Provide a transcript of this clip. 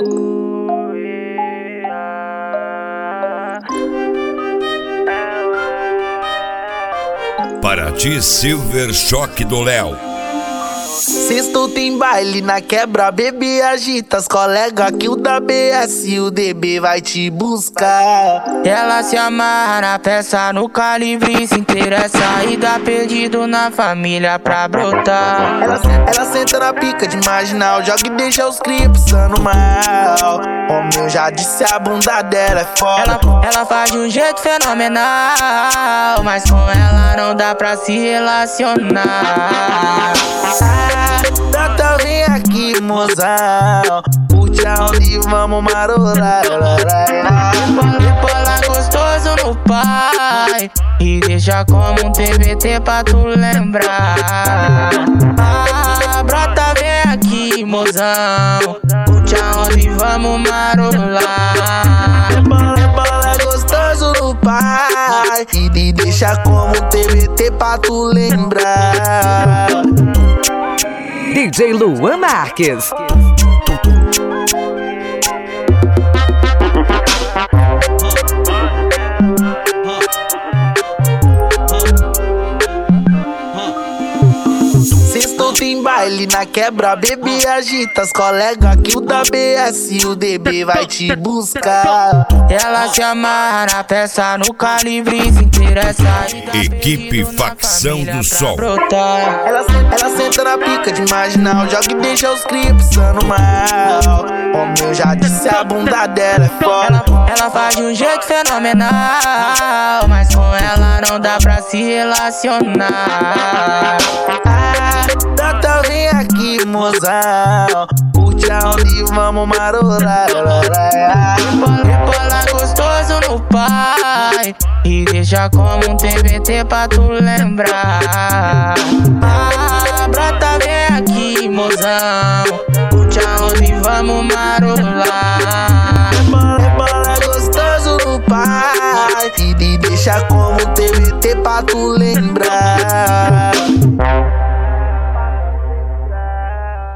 Paraty Silver Choque do Léo. Sextou tem baile na quebra, bebê agita as colega que o da BS e o DB vai te buscar. Ela se amarra na peça, no calibre se interessa e dá perdido na família pra brotar. Ela senta na pica de marginal, joga e deixa os cria passando mal. Como eu já disse, a bunda dela é foda. Ela faz de um jeito fenomenal, mas com ela não dá pra se relacionar. Brota, vem aqui, mozão, curte aonde vamos marolar. Rebola gostoso no pai e deixa como um TBT pra tu lembrar. Brota, vem aqui, mozão, curte aonde vamos marolar. Rebola gostoso no pai e deixa como um TBT pra tu lembrar. DJ Luan Marques. Sextou tem baile na quebra, bebê agita as colega que o da BS e o DB vai te buscar. Ela se amarra na peça, no calibre se interessa. Equipe Facção do Sol. Ela senta na pica de marginal, joga e deixa os cria passando mal. Como eu já disse, a bunda dela é foda. Ela faz de um jeito fenomenal, mas com ela não dá pra se relacionar. Brota, vem aqui, mozão, curte aonde vamos marolar. Rebola gostoso no pai e deixa como um TBT pra tu lembrar. Brota, vem aqui, mozão, curte aonde vamos marolar. Rebola gostoso no pai e deixa como um TBT pra tu lembrar.